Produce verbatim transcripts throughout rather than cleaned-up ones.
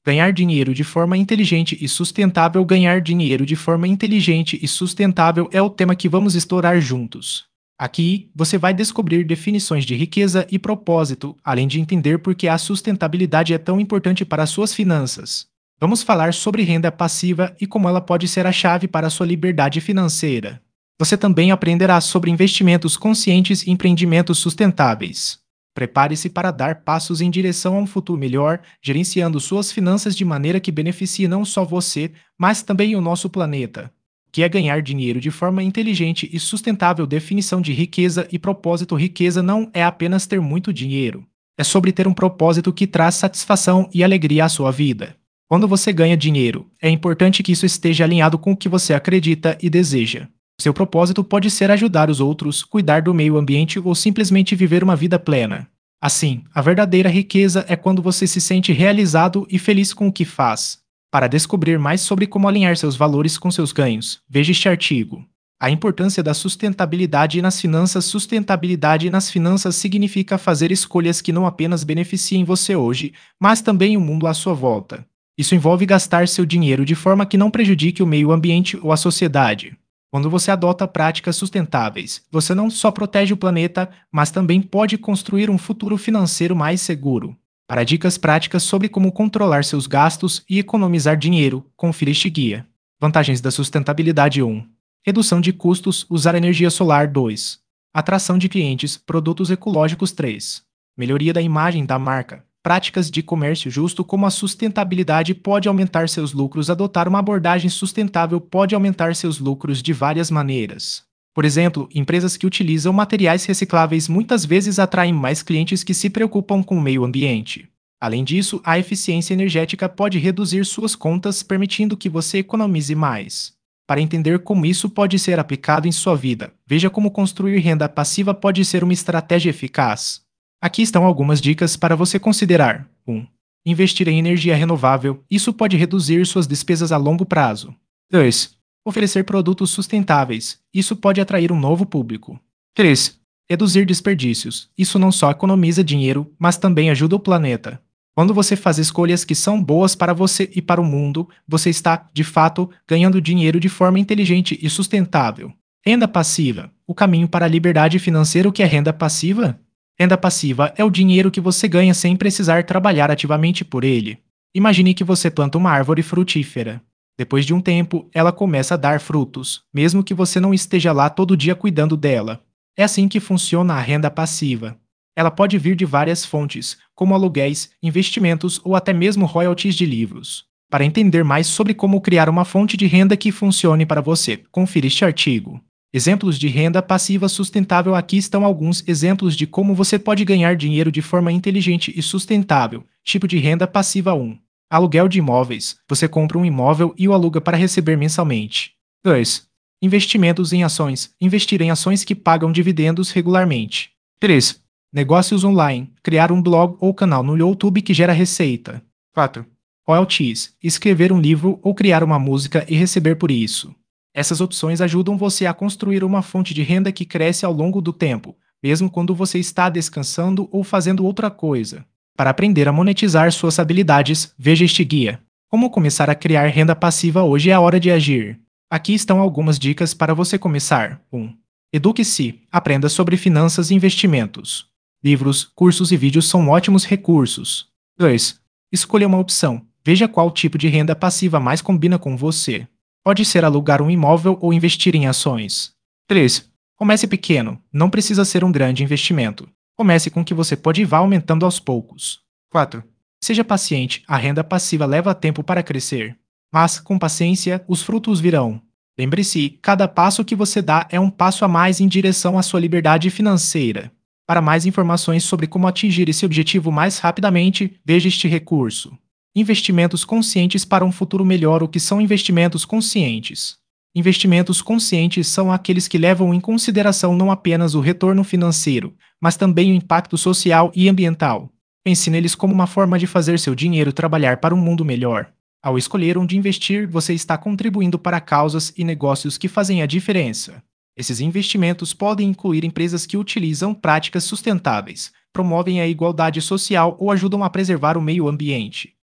Ganhar dinheiro de forma inteligente e sustentável. Ganhar dinheiro de forma inteligente e sustentável é o tema que vamos explorar juntos. Aqui, você vai descobrir definições de riqueza e propósito, além de entender por que a sustentabilidade é tão importante para as suas finanças. Vamos falar sobre renda passiva e como ela pode ser a chave para a sua liberdade financeira. Você também aprenderá sobre investimentos conscientes e empreendimentos sustentáveis. Prepare-se para dar passos em direção a um futuro melhor, gerenciando suas finanças de maneira que beneficie não só você, mas também o nosso planeta. O que é ganhar dinheiro de forma inteligente e sustentável? Definição de riqueza e propósito. Riqueza não é apenas ter muito dinheiro. É sobre ter um propósito que traz satisfação e alegria à sua vida. Quando você ganha dinheiro, é importante que isso esteja alinhado com o que você acredita e deseja. Seu propósito pode ser ajudar os outros, cuidar do meio ambiente ou simplesmente viver uma vida plena. Assim, a verdadeira riqueza é quando você se sente realizado e feliz com o que faz. Para descobrir mais sobre como alinhar seus valores com seus ganhos, veja este artigo. A importância da sustentabilidade nas finanças. Sustentabilidade nas finanças significa fazer escolhas que não apenas beneficiem você hoje, mas também o mundo à sua volta. Isso envolve gastar seu dinheiro de forma que não prejudique o meio ambiente ou a sociedade. Quando você adota práticas sustentáveis, você não só protege o planeta, mas também pode construir um futuro financeiro mais seguro. Para dicas práticas sobre como controlar seus gastos e economizar dinheiro, confira este guia. Vantagens da sustentabilidade. um. Redução de custos. Usar energia solar. dois. Atração de clientes. Produtos ecológicos. três. Melhoria da imagem da marca. Práticas de comércio justo. Como a sustentabilidade pode aumentar seus lucros? Adotar uma abordagem sustentável pode aumentar seus lucros de várias maneiras. Por exemplo, empresas que utilizam materiais recicláveis muitas vezes atraem mais clientes que se preocupam com o meio ambiente. Além disso, a eficiência energética pode reduzir suas contas, permitindo que você economize mais. Para entender como isso pode ser aplicado em sua vida, veja como construir renda passiva pode ser uma estratégia eficaz. Aqui estão algumas dicas para você considerar. um. Investir em energia renovável. Isso pode reduzir suas despesas a longo prazo. dois. Oferecer produtos sustentáveis. Isso pode atrair um novo público. três. Reduzir desperdícios. Isso não só economiza dinheiro, mas também ajuda o planeta. Quando você faz escolhas que são boas para você e para o mundo, você está, de fato, ganhando dinheiro de forma inteligente e sustentável. Renda passiva. O caminho para a liberdade financeira. O que é renda passiva? Renda passiva é o dinheiro que você ganha sem precisar trabalhar ativamente por ele. Imagine que você planta uma árvore frutífera. Depois de um tempo, ela começa a dar frutos, mesmo que você não esteja lá todo dia cuidando dela. É assim que funciona a renda passiva. Ela pode vir de várias fontes, como aluguéis, investimentos ou até mesmo royalties de livros. Para entender mais sobre como criar uma fonte de renda que funcione para você, confira este artigo. Exemplos de renda passiva sustentável. Aqui estão alguns exemplos de como você pode ganhar dinheiro de forma inteligente e sustentável. Tipo de renda passiva. um. Aluguel de imóveis. Você compra um imóvel e o aluga para receber mensalmente. dois. Investimentos em ações. Investir em ações que pagam dividendos regularmente. três. Negócios online. Criar um blog ou canal no YouTube que gera receita. quatro. Royalties. Escrever um livro ou criar uma música e receber por isso. Essas opções ajudam você a construir uma fonte de renda que cresce ao longo do tempo, mesmo quando você está descansando ou fazendo outra coisa. Para aprender a monetizar suas habilidades, veja este guia. Como começar a criar renda passiva? Hoje é a hora de agir. Aqui estão algumas dicas para você começar. um. Eduque-se. Aprenda sobre finanças e investimentos. Livros, cursos e vídeos são ótimos recursos. dois. Escolha uma opção. Veja qual tipo de renda passiva mais combina com você. Pode ser alugar um imóvel ou investir em ações. três. Comece pequeno. Não precisa ser um grande investimento. Comece com o que você pode e vá aumentando aos poucos. quatro. Seja paciente. A renda passiva leva tempo para crescer. Mas, com paciência, os frutos virão. Lembre-se, cada passo que você dá é um passo a mais em direção à sua liberdade financeira. Para mais informações sobre como atingir esse objetivo mais rapidamente, veja este recurso. Investimentos conscientes para um futuro melhor. O que são investimentos conscientes? Investimentos conscientes são aqueles que levam em consideração não apenas o retorno financeiro, mas também o impacto social e ambiental. Pense neles como uma forma de fazer seu dinheiro trabalhar para um mundo melhor. Ao escolher onde investir, você está contribuindo para causas e negócios que fazem a diferença. Esses investimentos podem incluir empresas que utilizam práticas sustentáveis, promovem a igualdade social ou ajudam a preservar o meio ambiente.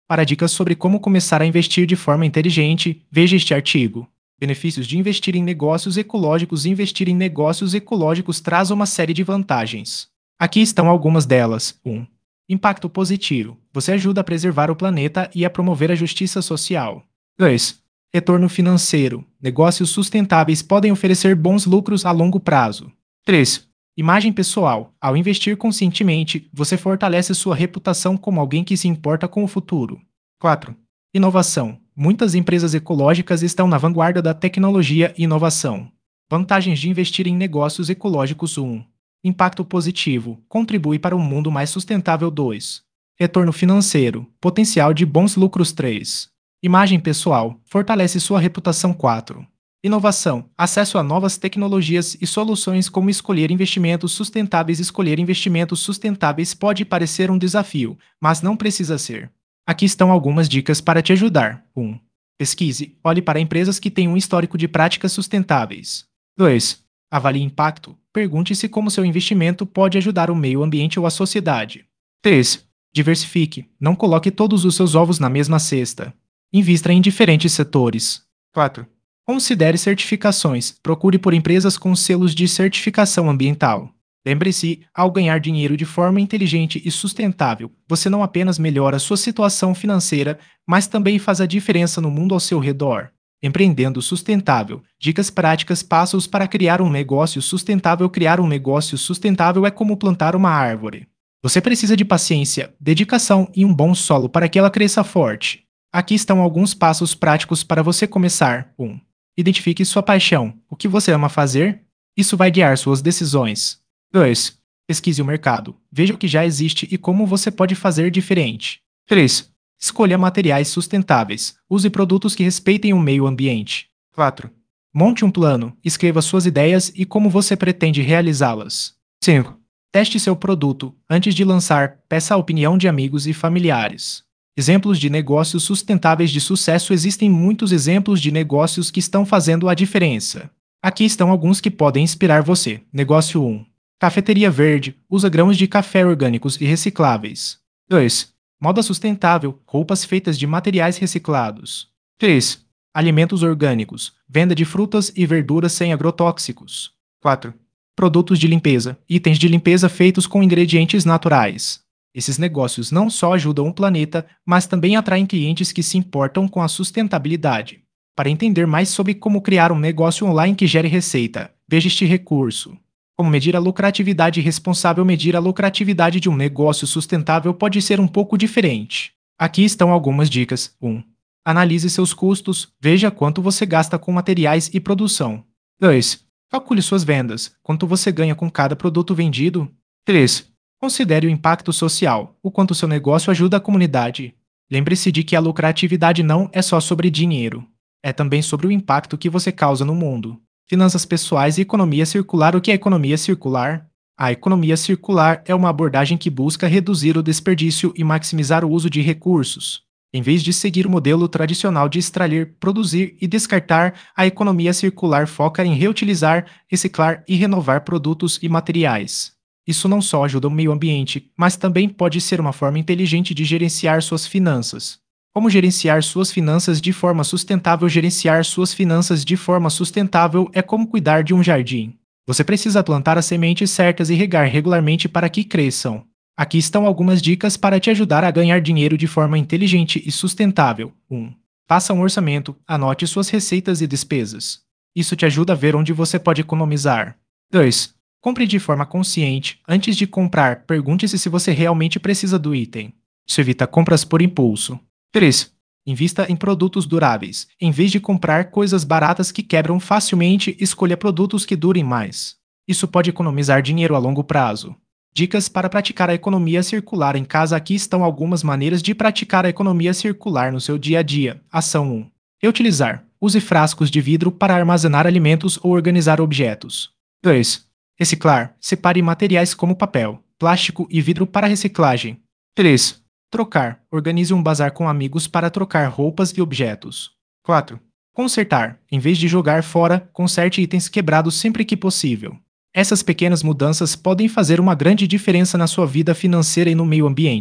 Para dicas sobre como começar a investir de forma inteligente, veja este artigo. Benefícios de investir em negócios ecológicos. Investir em negócios ecológicos traz uma série de vantagens. Aqui estão algumas delas. um. Impacto positivo. Você ajuda a preservar o planeta e a promover a justiça social. dois. Retorno financeiro. Negócios sustentáveis podem oferecer bons lucros a longo prazo. três. Imagem pessoal. Ao investir conscientemente, você fortalece sua reputação como alguém que se importa com o futuro. quatro. Inovação. Muitas empresas ecológicas estão na vanguarda da tecnologia e inovação. Vantagens de investir em negócios ecológicos. um. Impacto positivo. Contribui para um mundo mais sustentável. dois. Retorno financeiro. Potencial de bons lucros. três. Imagem pessoal. Fortalece sua reputação. quatro. Inovação. Acesso a novas tecnologias e soluções como escolher investimentos sustentáveis. Escolher investimentos sustentáveis pode parecer um desafio, mas não precisa ser. Aqui estão algumas dicas para te ajudar. um. Pesquise. Olhe para empresas que têm um histórico de práticas sustentáveis. dois. Avalie impacto. Pergunte-se como seu investimento pode ajudar o meio ambiente ou a sociedade. três. Diversifique. Não coloque todos os seus ovos na mesma cesta. Invista em diferentes setores. quatro. Considere certificações. Procure por empresas com selos de certificação ambiental. Lembre-se, ao ganhar dinheiro de forma inteligente e sustentável, você não apenas melhora sua situação financeira, mas também faz a diferença no mundo ao seu redor. Empreendendo sustentável. Dicas práticas. Passos para criar um negócio sustentável. Criar um negócio sustentável é como plantar uma árvore. Você precisa de paciência, dedicação e um bom solo para que ela cresça forte. Aqui estão alguns passos práticos para você começar. um. Identifique sua paixão. O que você ama fazer? Isso vai guiar suas decisões. dois. Pesquise o mercado. Veja o que já existe e como você pode fazer diferente. três. Escolha materiais sustentáveis. Use produtos que respeitem o meio ambiente. quatro. Monte um plano. Escreva suas ideias e como você pretende realizá-las. cinco. Teste seu produto. Antes de lançar, peça a opinião de amigos e familiares. Exemplos de negócios sustentáveis de sucesso. Existem muitos exemplos de negócios que estão fazendo a diferença. Aqui estão alguns que podem inspirar você. Negócio um. Cafeteria verde. Usa grãos de café orgânicos e recicláveis. dois. Moda sustentável. Roupas feitas de materiais reciclados. três. Alimentos orgânicos. Venda de frutas e verduras sem agrotóxicos. quatro. Produtos de limpeza. Itens de limpeza feitos com ingredientes naturais. Esses negócios não só ajudam o planeta, mas também atraem clientes que se importam com a sustentabilidade. Para entender mais sobre como criar um negócio online que gere receita, veja este recurso. Como medir a lucratividade responsável. Medir a lucratividade de um negócio sustentável pode ser um pouco diferente. Aqui estão algumas dicas. um. Analise seus custos. Veja quanto você gasta com materiais e produção. dois. Calcule suas vendas. Quanto você ganha com cada produto vendido. três. Considere o impacto social. O quanto seu negócio ajuda a comunidade. Lembre-se de que a lucratividade não é só sobre dinheiro. É também sobre o impacto que você causa no mundo. Finanças pessoais e economia circular. O que é economia circular? A economia circular é uma abordagem que busca reduzir o desperdício e maximizar o uso de recursos. Em vez de seguir o modelo tradicional de extrair, produzir e descartar, a economia circular foca em reutilizar, reciclar e renovar produtos e materiais. Isso não só ajuda o meio ambiente, mas também pode ser uma forma inteligente de gerenciar suas finanças. Como gerenciar suas finanças de forma sustentável? Gerenciar suas finanças de forma sustentável é como cuidar de um jardim. Você precisa plantar as sementes certas e regar regularmente para que cresçam. Aqui estão algumas dicas para te ajudar a ganhar dinheiro de forma inteligente e sustentável. um. Faça um orçamento. Anote suas receitas e despesas. Isso te ajuda a ver onde você pode economizar. dois. Compre de forma consciente. Antes de comprar, pergunte-se se você realmente precisa do item. Isso evita compras por impulso. três. Invista em produtos duráveis. Em vez de comprar coisas baratas que quebram facilmente, escolha produtos que durem mais. Isso pode economizar dinheiro a longo prazo. Dicas para praticar a economia circular em casa. Aqui estão algumas maneiras de praticar a economia circular no seu dia a dia. Ação um. Reutilizar. Use frascos de vidro para armazenar alimentos ou organizar objetos. dois. Reciclar. Separe materiais como papel, plástico e vidro para reciclagem. três. Trocar. Organize um bazar com amigos para trocar roupas e objetos. quatro. Consertar. Em vez de jogar fora, conserte itens quebrados sempre que possível. Essas pequenas mudanças podem fazer uma grande diferença na sua vida financeira e no meio ambiente.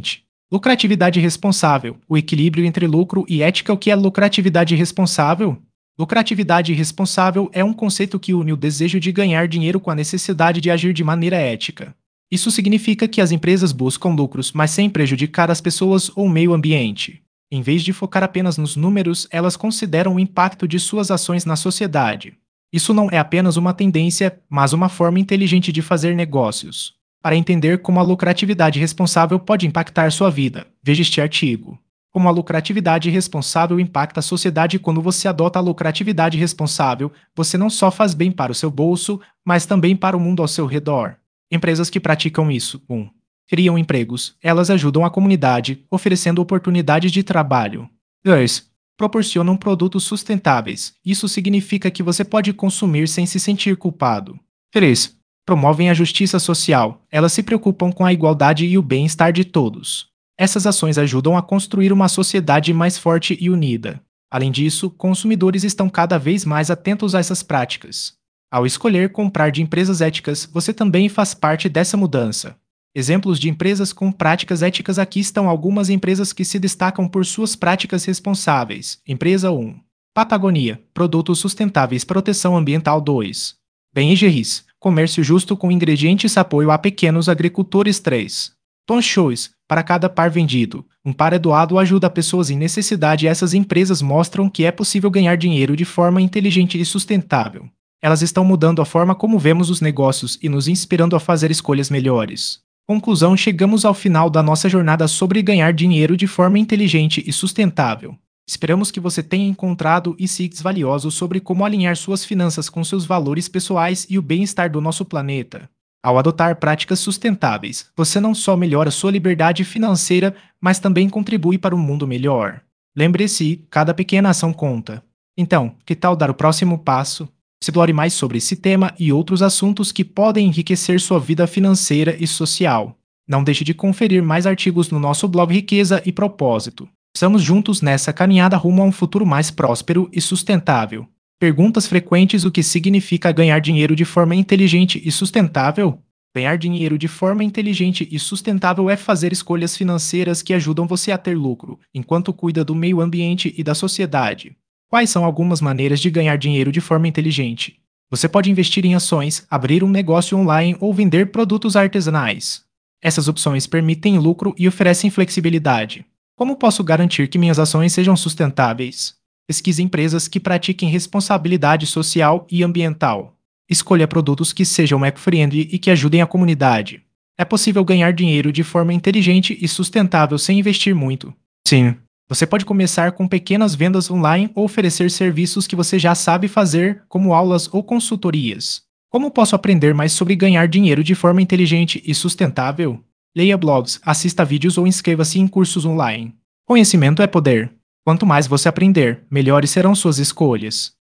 Lucratividade responsável. O equilíbrio entre lucro e ética. O que é lucratividade responsável? Lucratividade responsável é um conceito que une o desejo de ganhar dinheiro com a necessidade de agir de maneira ética. Isso significa que as empresas buscam lucros, mas sem prejudicar as pessoas ou o meio ambiente. Em vez de focar apenas nos números, elas consideram o impacto de suas ações na sociedade. Isso não é apenas uma tendência, mas uma forma inteligente de fazer negócios. Para entender como a lucratividade responsável pode impactar sua vida, veja este artigo. Como a lucratividade responsável impacta a sociedade. Quando você adota a lucratividade responsável, você não só faz bem para o seu bolso, mas também para o mundo ao seu redor. Empresas que praticam isso: um. Criam empregos. Elas ajudam a comunidade, oferecendo oportunidades de trabalho. dois. Proporcionam produtos sustentáveis. Isso significa que você pode consumir sem se sentir culpado. três. Promovem a justiça social. Elas se preocupam com a igualdade e o bem-estar de todos. Essas ações ajudam a construir uma sociedade mais forte e unida. Além disso, consumidores estão cada vez mais atentos a essas práticas. Ao escolher comprar de empresas éticas, você também faz parte dessa mudança. Exemplos de empresas com práticas éticas. Aqui estão algumas empresas que se destacam por suas práticas responsáveis. Empresa um. Patagonia, produtos sustentáveis, proteção ambiental. dois. Ben e Jerry's, comércio justo com ingredientes, apoio a pequenos agricultores. três. Tom Shoes, para cada par vendido, um par é doado. Ajuda pessoas em necessidade. Essas empresas mostram que é possível ganhar dinheiro de forma inteligente e sustentável. Elas estão mudando a forma como vemos os negócios e nos inspirando a fazer escolhas melhores. Conclusão: chegamos ao final da nossa jornada sobre ganhar dinheiro de forma inteligente e sustentável. Esperamos que você tenha encontrado insights valiosos sobre como alinhar suas finanças com seus valores pessoais e o bem-estar do nosso planeta. Ao adotar práticas sustentáveis, você não só melhora sua liberdade financeira, mas também contribui para um mundo melhor. Lembre-se, cada pequena ação conta. Então, que tal dar o próximo passo? Explore mais sobre esse tema e outros assuntos que podem enriquecer sua vida financeira e social. Não deixe de conferir mais artigos no nosso blog Riqueza e Propósito. Estamos juntos nessa caminhada rumo a um futuro mais próspero e sustentável. Perguntas frequentes: o que significa ganhar dinheiro de forma inteligente e sustentável? Ganhar dinheiro de forma inteligente e sustentável é fazer escolhas financeiras que ajudam você a ter lucro, enquanto cuida do meio ambiente e da sociedade. Quais são algumas maneiras de ganhar dinheiro de forma inteligente? Você pode investir em ações, abrir um negócio online ou vender produtos artesanais. Essas opções permitem lucro e oferecem flexibilidade. Como posso garantir que minhas ações sejam sustentáveis? Pesquise empresas que pratiquem responsabilidade social e ambiental. Escolha produtos que sejam eco-friendly e que ajudem a comunidade. É possível ganhar dinheiro de forma inteligente e sustentável sem investir muito. Sim. Você pode começar com pequenas vendas online ou oferecer serviços que você já sabe fazer, como aulas ou consultorias. Como posso aprender mais sobre ganhar dinheiro de forma inteligente e sustentável? Leia blogs, assista vídeos ou inscreva-se em cursos online. Conhecimento é poder. Quanto mais você aprender, melhores serão suas escolhas.